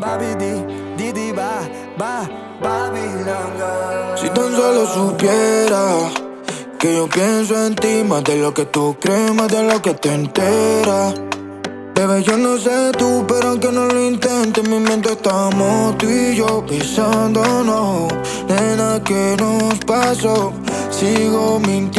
Si tan solo supieras que yo pienso en ti más de lo que tú crees, más de lo que te enteras. Bebé, yo no sé tú, pero aunque no lo intentes, en mi mente estamos tú y yo besándonos. Nena, ¿qué nos pasó? Sigo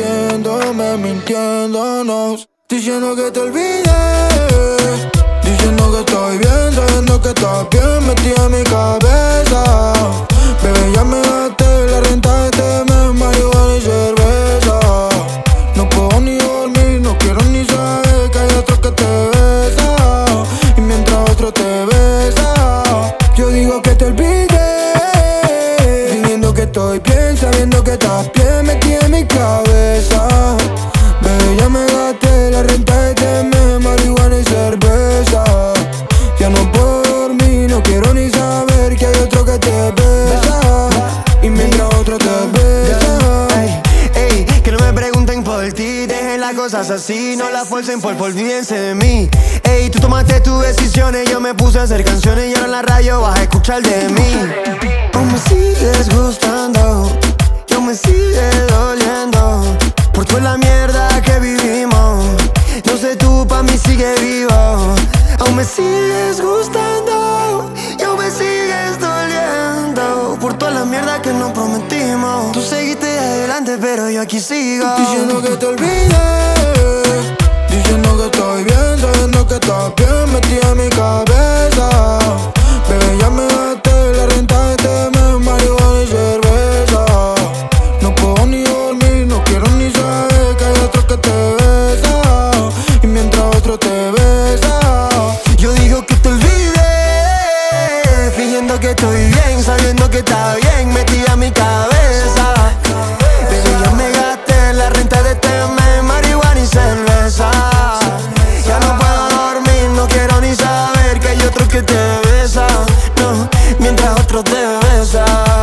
mintiéndonos. Diciendo que te olvidé, diciendo que estoy bien, sabiendo que estás bien metida en mi cabeza. Bebé, ya me gasté la renta de este mes, marihuana y cerveza. No puedo ni dormir, no quiero ni saber que hay otro que te besa. Y mientras otro te besa, yo digo que te olvidé, fingiendo que estoy bien, sabiendo que estás bien metida en mi cabeza. Bebé, ya me gasté la renta de este mes, marihuana y cerveza. Ya no puedo dormir, no quiero ni saber que hay otro que te besa. Y mientras otro te besa. Ey, que no me pregunten por ti, dejen las cosas así, no las fuercen, olvídense de mí. Ey, tú tomaste tus decisiones, yo me puse a hacer canciones y ahora en la radio vas a escuchar de mí. Aún me sigues gustando, y aún me sigue doliendo por toda la mierda que vivimos. No sé tú, pa' mí sigue vivo. Aún me sigues gustando y aún me sigues doliendo por toda la mierda que nos prometimos. Tú seguiste adelante, pero yo aquí sigo. Diciendo que te olvidé, diciendo que estoy bien, sabiendo que estás bien metida en mi cabeza. Bebé, ya me gasté la renta de este mes, marihuana y cerveza. No puedo ni dormir, no quiero ni saber que hay otro que te besa. Y mientras otro te besa, yo digo que te olvidé, fingiendo que estoy bien, sabiendo que está bien metida en mi cabeza. Bebé, ya me gasté la renta de este mes, marihuana y cerveza. Ya no puedo dormir, no quiero ni saber que hay otro que te besa. No, mientras otro te besa.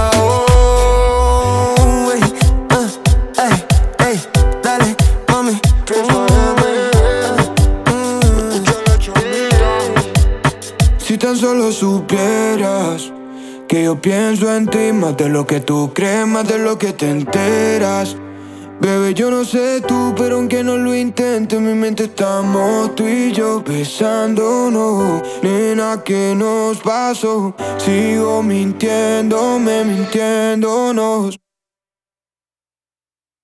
Oh, ey, dale, mami. Si tan solo supieras que yo pienso en ti más de lo que tú crees, más de lo que te enteras. Bebé, yo no sé tú, pero aunque no lo intentes, en mi mente estamos tú y yo besándonos. Nena, ¿qué nos pasó? Sigo mintiéndonos.